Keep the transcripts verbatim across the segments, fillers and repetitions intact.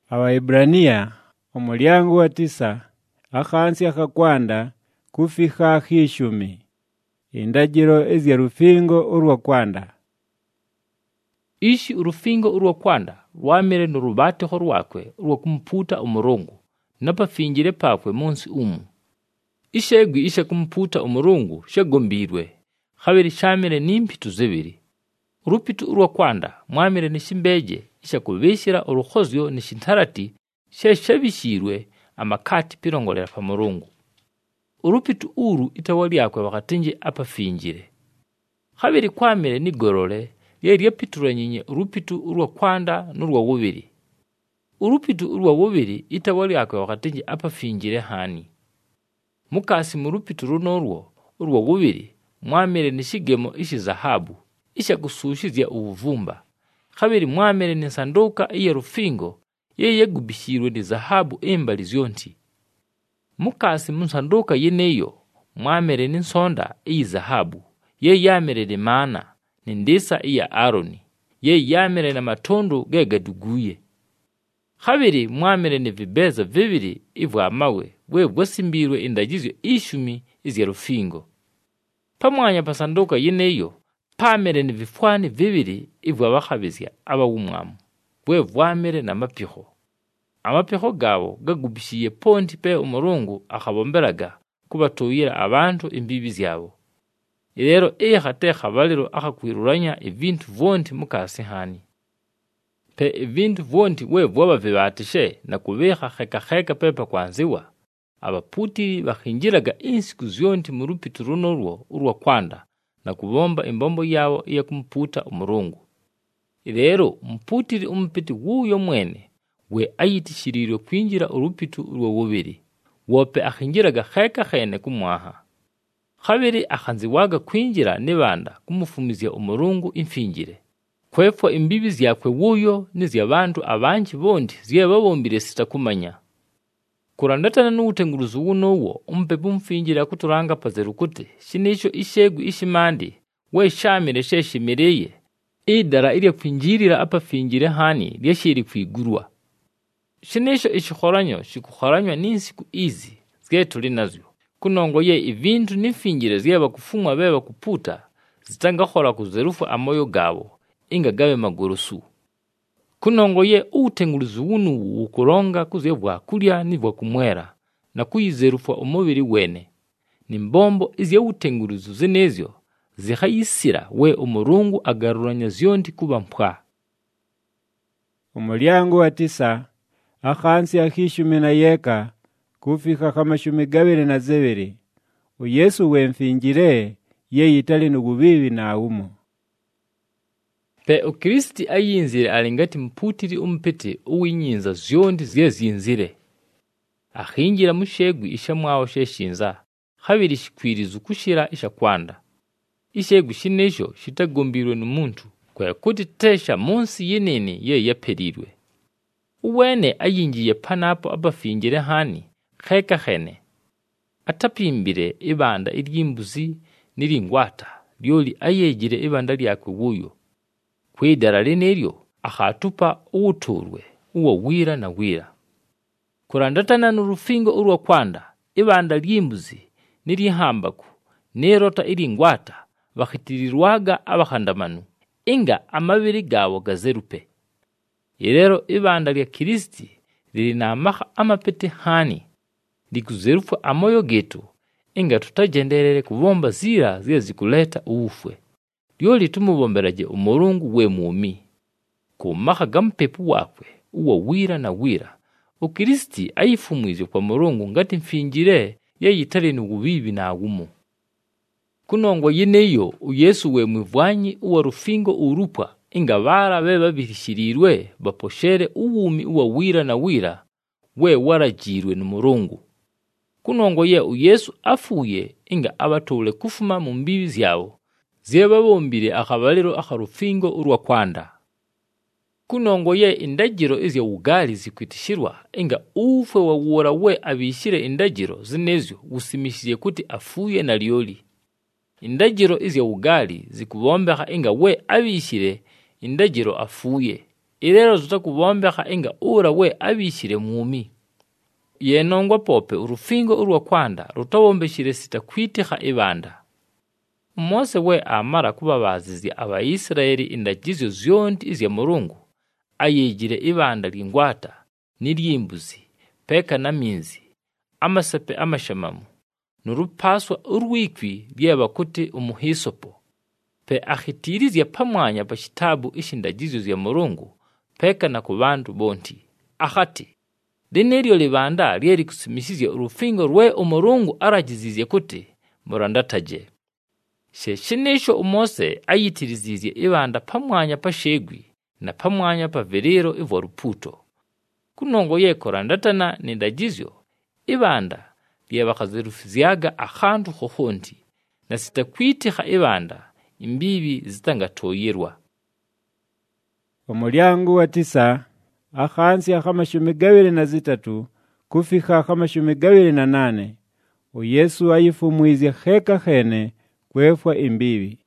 Abaebrania omulyango wa tisa akhansi akakwanda kufika akhishumi. Indagiro ezya rufingo urwa kwanda. Ishi urufingo urwa kwanda rwamere n'urubateho rwakwe urwa kumputa umurungu napafingire pakwe munsi umu. Ishegwi isha kumputa umurungu shagombirwe khabiri shamere n'impitu zibiri. Urupitu urwa kwanda mwamere nishimbeje isha kubishira urukhozyo nishintarati sheshabishirwe amakati pirongolera pa murungu. Urupitu uru itawali yakwe wakatinje apafingire. Khabiri kwamere nigorole yeriya pitura nyinye urupitu urwa kwanda n'urwa wubiri. Urupitu urwa wubiri itawali yakwe wakatinje apafingire hani. Mukasi murupitu runorwo urwa wubiri mwamere nishigemo ishi zahabu isha gusushizya ubuvumba. Khabiri mwamere nisanduka iya rufingo ye yegubishirwe ni zahabu embali zyonti. Mukasi musanduka yeneyo mwamere ninsonda iyi zahabu ye yamere ni mana ni ndisa iya Aroni ye yamere na matondu gegaduguye. Khabiri mwamere ni vibeza vibiri ivwa amawe we bwasimbirwe indagizyo ishumi izya rufingo. Pamwanya pasanduka yeneyo pamere ni vifwani vibiri ivwa bakhabizya abawumwamu we vwamere na mapiho. Amapiho gabo gagubishiye ponti pe umurungu akhabomberaga kubatuyira abantu imbibi zyabo. Irero iya khate khabaliro akhakwiruranya ibintu vonti mukasi hani. Pe ibintu vonti we vwaba vibatishe na kubeha kheka kheka pepa kwanziwa. Abaputiri bakhinjiraga insiku zyonti mu rupitu runorwo urwa kwanda na kubomba imbombo yawo iya kumputa umurungu. Irero mputiri umpiti wuyo mwene we ayitishirirwe kwinjira urupitu urwa wubiri. Wope akhinjiraga kheka khene kumwaha. Khabiri akhanziwaga kwinjira nibanda kumufumizya umurungu imfingire. Kwefwa imbibi zyakwe wuyo nizya bantu abanji bondi zyebabombire sitakumanya. Kurandatana n'ubutenguruzu bunowo umpepu mfingira kuturanga pazerukute shinisho ishegu ishimandi we shamire sheshimireye idara iri kwinjirira apafingire hani lyashiri kwigurwa. Shinisho ishikhoranyo shikukharanywa n'insiku izi zge tuli nazyo kunongoye ibintu n'imfingire zyeba kufumwa beba kuputa zitangakhola kuzerufu amoyo gabo inga gabe magurusu. Kunongoye ubutenguruzu bunu ukuronga kuzebwa kulya nibwa kumwera na kuyizerufwa umubiri wene. Nimbombo izya ubutenguruzu zinezyo zikhayisira we umurungu agaruranya zyonti kuba mpwa. Umulyango wa tisa akhansi akhishumi na yeka kufika khamashumi gabiri na zebiri. Uyesu wemfingire ye yitali nugubibi na umo. Pe ukristi ayinzire alingati mputiri umpete uwinyinza zyondi zyezinzire. Akhinjira mushegwi ishamwawo sheshinza khabiri shikwiriza kushira isha kwanda. Ishegwi shinesho shitagombirwe n'umuntu kwa kuti tesha munsi yenene ye yaperirwe. Uwene ayinjiye panapo abafingire hani kheka khene. Atapimbire ibanda iryimbuzi niringwata lyoli ayegire ibanda lyakwe wuyo. Kwidara lineryo akhatupa uturwe uwo wira na wira. Kurandatana n'urufingo urwa kwanda ibanda lyimbuzi nirihambaku nerota iringwata bakhitirirwaga abakhandamanu inga amabiri gabo gazerupe. Irero ibanda lya Kristi liri namaha amapete hani likuzerufu amoyo getu inga tutajenderere kubomba zira zile zikuleta ufwe. Lyoli tumubomberaje umurungu we mumi. Kumaha gampepu wakwe uwa wira na wira. Ukristi ayifumwizyo kwa murungu ngati mfingire ye yitali nugubibi na agumu. Kunongo yeneyo uyesu we mwivwanyi uwa rufingo urupwa inga bara beba bihishirirwe baposhere uwumi uwa wira na wira we warajirwe n'umurungu. Kunongo ye uyesu afuye inga abatole kufuma mu mbibi zyabo zeba bombire akabaliro akarufingo urwa kwanda. Kunongo ye indagiro izya ugali zikwitishirwa inga ufwe wawura we abishire indagiro zinezyo gusimishije kuti afuye na lyoli. Indagiro izya ugali zikubombeha inga we abishire indagiro afuye. Ilero zitakubombeka inga ura we abishire mwumi. Yenongwa pope urufingo urwa kwanda rutabombeshire sitakwitiha ibanda. Mose we amara kubabazizi Abayisirayeli indagizo zyondi izya Murungu ayegire ibanda ry'ingwata n'iry'imbuzi peka na minzi amasape amashamamu nurupaswa urwikwi ry'abakuti umuhisopo pe ahitirizya pamwanya pashitabu ishindagizo zya Murungu peka na kubandu bonti ahati dineryo libanda lyeri kusimisizya urufingo rwe umurungu aragizizye kuti murandataje. Sheshinisho umose ayitirizizye ibanda pamwanya pashegwi na pamwanya paverero ivo ruputo. Kunongo yekora ndatana nindagizyo ibanda lyabakazirufizyaga ahantu hohonti na sitakwitiha ibanda imbibi zitangatoyerwa. Omulyango wa tisa ahansi akamashumi gabiri na zitatu kufika akamashumi gabiri na nane uyesu ayifumwizye heka hene kwefwa imbibi.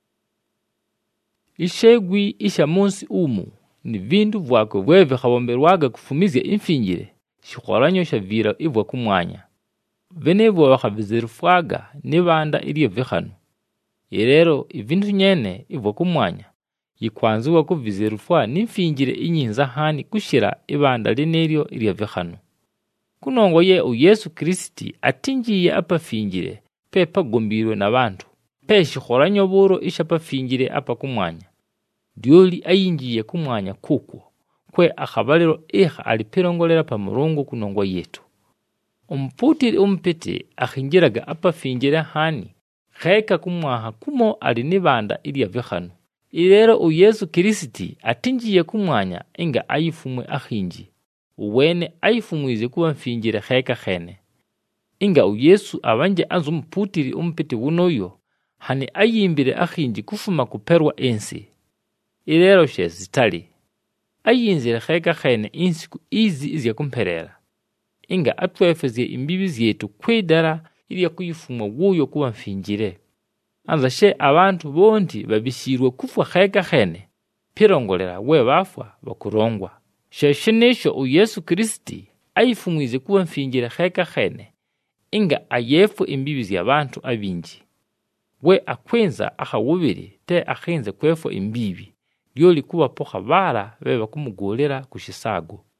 Ishegwi isha munsi umu ni vindu vyako wewe habomberwaga kufumizya imfingire shikoranyo shavira ivwa kumwanya. Venevo wakavizirufwaga nibanda iliyo vihanu. Irero ivindu nyene ivwa kumwanya yikwanzuwa kuvizirufwa n'imfingire inyinza hani kushira ibanda lineryo iliyo vihanu. Kunongo ye u Yesu Kristi atingiye apa fingire pepa gombirwe na bantu. Peshi khoranyo buro isha pa fingire apa kumwanya. Dioli ayingiye kumwanya kuko kwe akabaliro eha alipirongolera pa Murungu kunongo yetu. Umputiri umpete akhingiraga apa fingire hani kheka kumwaha kumo alinibanda iliya vihanu. Irero u Yesu Kristi atingiye kumwanya inga ayifumwe akhinji. Uwene ayifumwize kuwa mfingire kheka khene. Inga u Yesu abanje anzu mputiri umpete wunoyo hani ayimbire akhinji kufuma kuperwa ensi. Irero she zitali. Ayinzire kheka khene insiku izi izya kumperera. Inga atwefezye imbibi yetu kwedara iliya kuyifumwa wuyo kuwa mfingire. Anza she abantu bonti babishirwe kufwa kheka khene pirongolera we bafwa bakurongwa. Sheshinisho u Yesu Kristi ayifumwize kuwa mfingire kheka khene inga ayefu imbibi y'abantu abinji. We akwenza akawubiri te akhenze kwefo imbibi lyoli kuba poha bara beba kumugolera kushisago.